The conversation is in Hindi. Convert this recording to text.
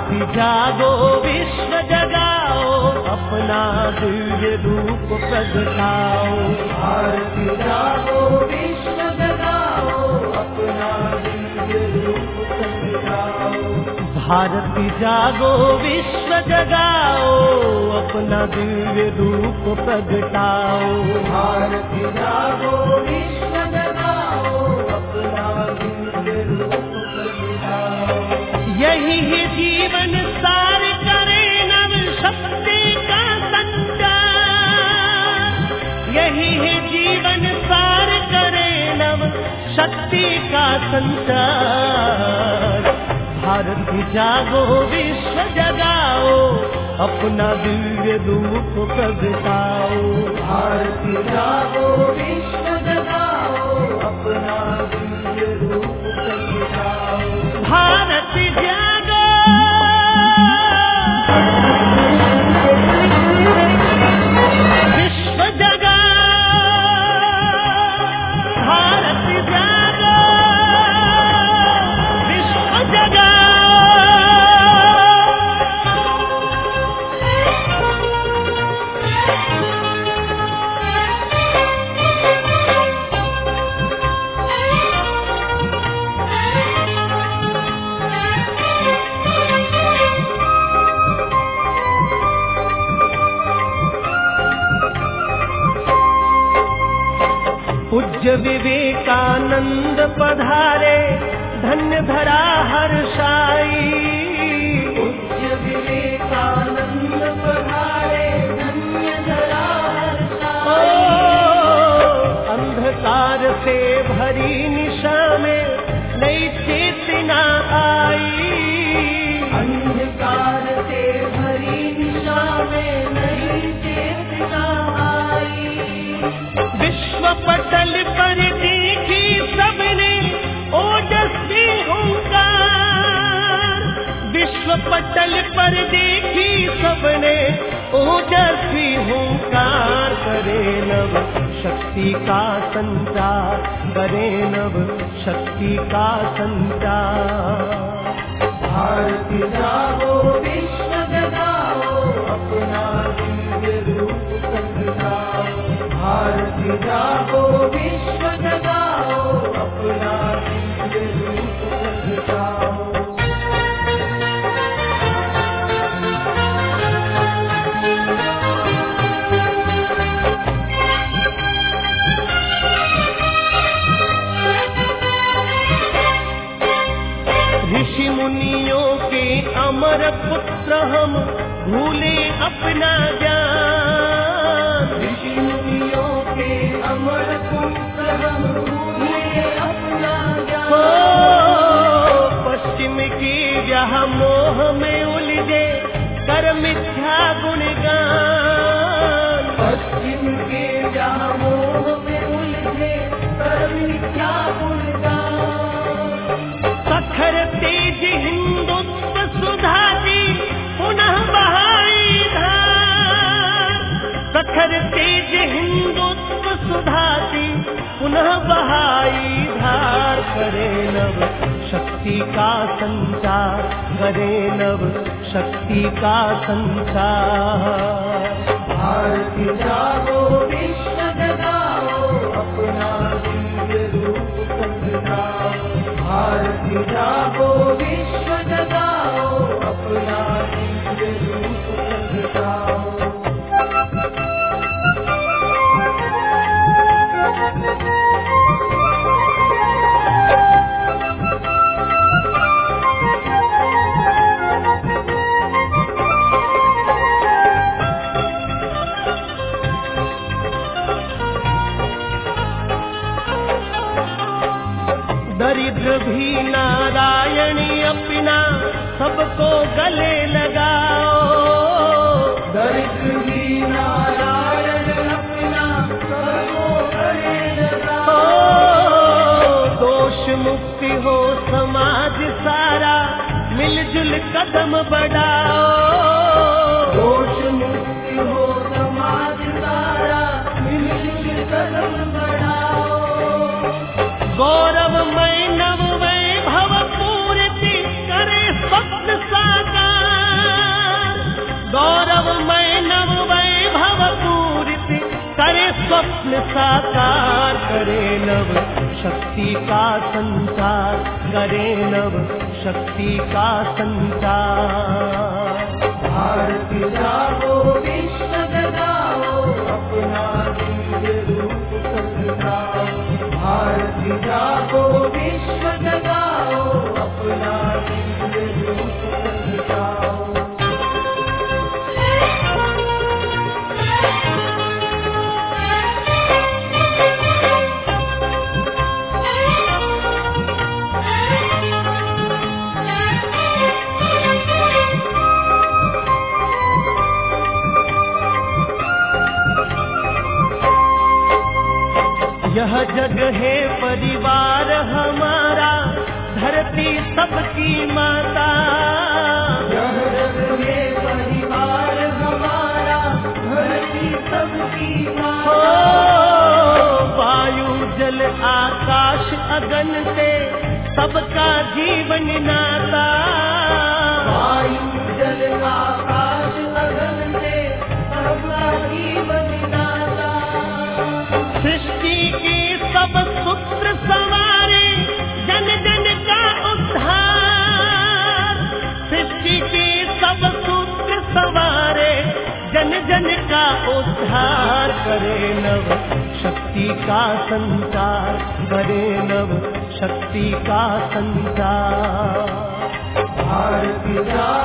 भारती जागो विश्व जगाओ, अपना दिव्य रूप प्रगटाओ। भारती जागो विश्व जगाओ, अपना दिव्य रूप प्रगटाओ। भारती जागो विश्व जगाओ, अपना दिव्य रूप प्रगटाओ। भारती जागो विश्व जगाओ, अपना दिव्य रूप प्रगटाओ। यही है जीवन सार करे नव शक्ति का संचार। यही है जीवन सार करे नव शक्ति का संचार। भारती जागो विश्व जगाओ, अपना दिव्य रूप प्रगटाओ। भारती जागो विश्व जगाओ, अपना दिव्य रूप प्रगटाओ। भारती जागो, विश्व जगाओ। भारती जागो, विश्व जगाओ। पूज्य विवेकानंद पधारे, धन्य धरा हर्षाई। पूज्य विवेकानंद पधारे, धन्य धरा हर्षाई। अंधकार से भरी निशा में नई चेतना आई। अंधकार से भरी निशा में नई चेतना आई। विश्व पटल पर देखी सबने ओजस्वी हुंकार। विश्व पटल पर देखी सबने ओजस्वी हुंकार। करे नव शक्ति का संचार, करे नव शक्ति का संचार। भारती जागो विश्व जगाओ, अपना दिव्य रूप प्रगटाओ। भारती जागो विश्व जगाओ, अपना दिव्य रूप प्रगटाओ। ऋषि मुनियों के अमर पुत्र हम भूले अपना ज्ञान। ऋषि मुनियों के अमर पुत्र हम भूले अपना ज्ञान। पश्चिम की व्याह मोह में उलझे कर मिथ्या गुणगान। पश्चिम के व्याह मोह में उलझे कर मिथ्या गुणगान। सखर तेज हिंदुत्व सुधाती पुनः बहाई धार। सखर तेज हिंदुत्व सुधाती पुनः बहाई धार। करे नव शक्ति का संचार, करे नव शक्ति का संचार। भारती जागो विश्व जगाओ, अपना दिव्य रूप प्रगटाओ। भारती जागो विश्व जगाओ, अपना दिव्य रूप प्रगटाओ। दरिद्र भी नारायणी अपना सबको गले लगाओ। दरिद्र भी नारायण अपना सबको गले लगाओ। दोष मुक्ति हो समाज सारा, मिलजुल कदम बढ़ाओ। दोष मुक्ति हो समाज सारा, मिलजुल कदम बढ़ाओ। गौरवमय नव वैभव पूर्ति करे स्वप्न साकार। स्वप्न साकार करे नव शक्ति का संचार, करे नव शक्ति का संचार। भारत जागो विश्व जगाओ, अपना दिव्य रूप सजाओ। भारत जागो विश्व जगाओ, अपना दिव्य रूप सजाओ। यह जग है परिवार हमारा, धरती सबकी माता। यह जग है परिवार हमारा, धरती सबकी माता। वायु जल आकाश अगन से सबका जीवन नाता। वायु जल आकाश अगन से सबका जीवन नाता। सृष्टि के सब सूत्र संवारे, जन जन का उद्धार। सृष्टि के सब सूत्र संवारे, जन जन का उद्धार। करे नव शक्ति का संचार, करे नव शक्ति का संचार। भारत